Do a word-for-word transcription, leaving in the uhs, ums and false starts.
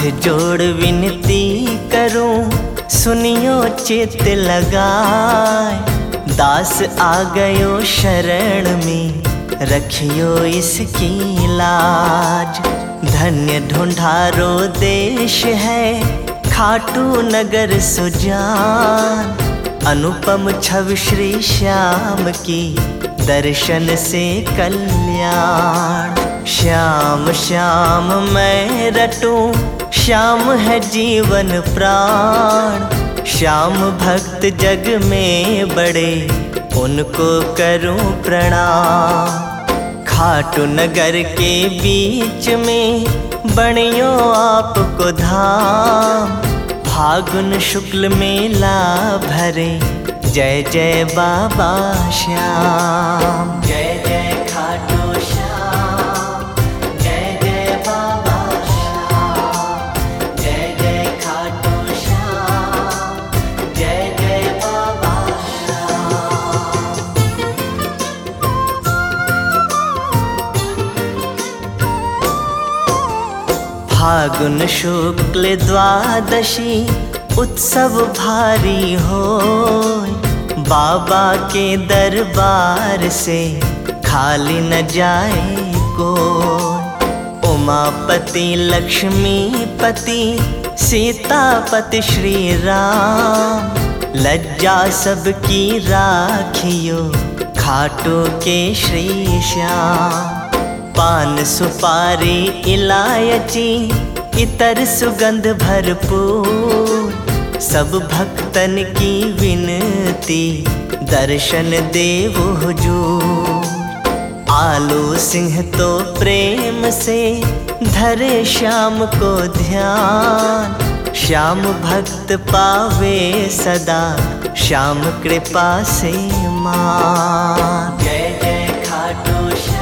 जोड़ विनती करूं सुनियो चित लगाए। दास आ गयो शरण में रखियो इसकी लाज। धन्य ढूंढारो देश है खाटू नगर सुजान। अनुपम छवि श्री श्याम की दर्शन से कल्याण। श्याम श्याम मैं रटूं श्याम है जीवन प्राण। श्याम भक्त जग में बड़े उनको करूं प्रणाम। खाटू नगर के बीच में बनियो आपको धाम। फागुन शुक्ल मेला भरे जय जय बाबा श्याम। जय जय खाटू श्याम, जय जय बाबा श्याम। जय जय खाटू श्याम, जय जय बाबा श्याम। फागुन शुक्ल द्वादशी उत्सव भारी होय। बाबा के दरबार से खाली न जाए कोई। उमापति लक्ष्मीपति सीतापति श्री राम। लज्जा सबकी राखियो खाटू के श्री श्याम। पान सुपारी इलायची इतर सुगंध भरपूर। सब भक्तन की विनती दर्शन देव हुजूर। आलू सिंह तो प्रेम से धरे श्याम को ध्यान। श्याम भक्त पावे सदा श्याम कृपा से मान। जय जय खाटू श्याम।